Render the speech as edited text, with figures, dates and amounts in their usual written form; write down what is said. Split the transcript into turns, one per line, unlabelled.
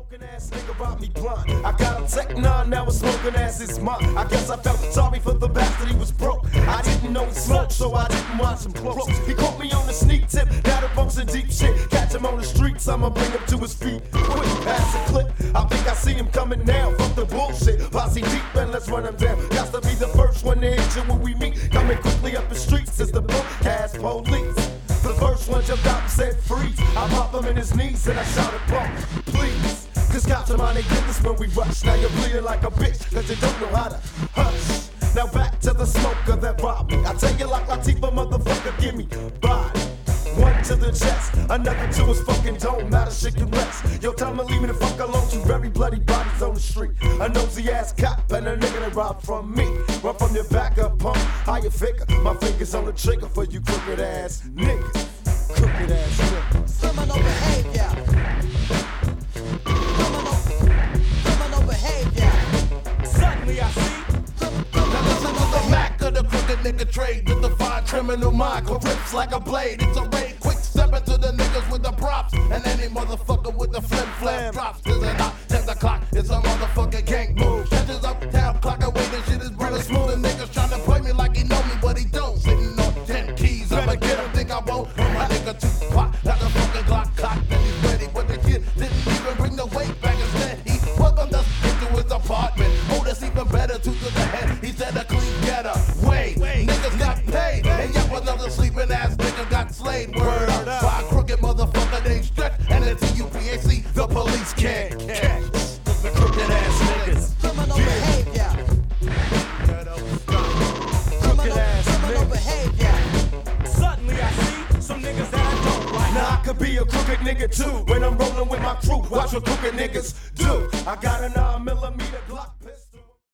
broken ass nigga robbed me blind. I got a Tech 9, now a smoking ass is mine. I guess I felt sorry for the bastard, he was broke. I didn't know he smoked, so I didn't watch him close. He caught me on the sneak tip, now the bunk's in deep shit. Catch him on the streets, I'ma bring him to his feet. Quick, pass the clip, I think I see him coming now. Fuck the bullshit, posse deep and let's run him down. Got to be the first one to hit you when we meet. Coming quickly up the streets is the book ass police. The first one jumped out and said freeze. I pop him in his knees and I shouted pump, please. Cause cops are mind, they get this when we rush. Now you're bleeding like a bitch cause you don't know how to hush. Now back to the smoker that robbed me. I tell you like Latifah, motherfucker, give me body. One to the chest, another to his fucking dome. Now the shit can rest. Yo, tell me leave me the fuck alone. Two very bloody bodies on the street. A nosy ass cop and a nigga that robbed from me. Run from your back up, pump. How you figure? My fingers on the trigger for you crooked ass niggas. Crooked ass niggas.
Criminal behavior. Criminal behavior.
Suddenly I see.
Now listen to the Mac of the crooked nigga trade with the fine criminal mind, rips like a blade. It's a raid, quick stepping to the niggas with the props, and any motherfucker with the flip flap drops. This is not 10 o'clock, it's a motherfucking gang move. Catches up town, clock away, the shit is brother smooth. And niggas trying to play me like he know me, but he don't. Sitting on 10 keys, I'ma get him, think I won't. My nigga too pop, like a fucking Glock cock, and he's ready. But the kid didn't even bring the weight back, instead he welcomed us into his apartment. Oh, that's even better, two to the head. He said a clean getaway. Niggas got paid, and yet another sleeping ass nigga got slayed. Word up by a crooked motherfucker named Stretch, and it's a UPAC, the police can't catch the crooked ass niggas.
Criminal behavior. Criminal behavior.
Suddenly I see some niggas that I don't like. Now I could be a crooked nigga too when I'm rolling with my crew. Watch what crooked niggas do. I got a 9mm